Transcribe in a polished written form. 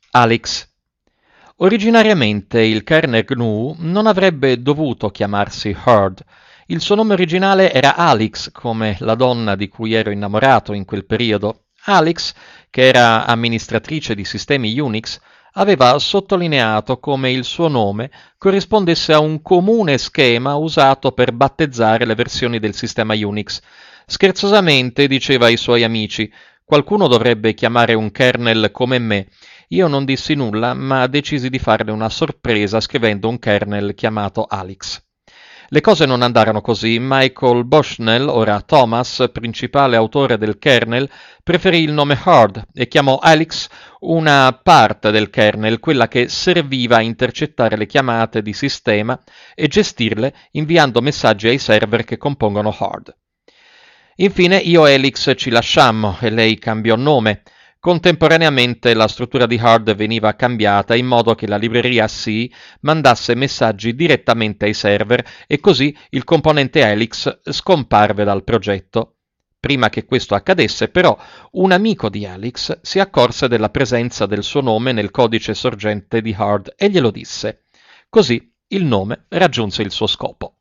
Alex. Originariamente il kernel GNU non avrebbe dovuto chiamarsi Hurd. Il suo nome originale era Alix, come la donna di cui ero innamorato in quel periodo. Alix, che era amministratrice di sistemi Unix, aveva sottolineato come il suo nome corrispondesse a un comune schema usato per battezzare le versioni del sistema Unix. Scherzosamente diceva ai suoi amici: qualcuno dovrebbe chiamare un kernel come me. Io non dissi nulla, ma decisi di farle una sorpresa scrivendo un kernel chiamato Alex. Le cose non andarono così. Michael Bushnell, ora Thomas, principale autore del kernel, preferì il nome Hurd e chiamò Alex una parte del kernel, quella che serviva a intercettare le chiamate di sistema e gestirle inviando messaggi ai server che compongono Hurd. Infine io e Alex ci lasciammo e lei cambiò nome. Contemporaneamente la struttura di Hurd veniva cambiata in modo che la libreria C mandasse messaggi direttamente ai server e così il componente Helix scomparve dal progetto. Prima che questo accadesse, però, un amico di Helix si accorse della presenza del suo nome nel codice sorgente di Hurd e glielo disse. Così il nome raggiunse il suo scopo.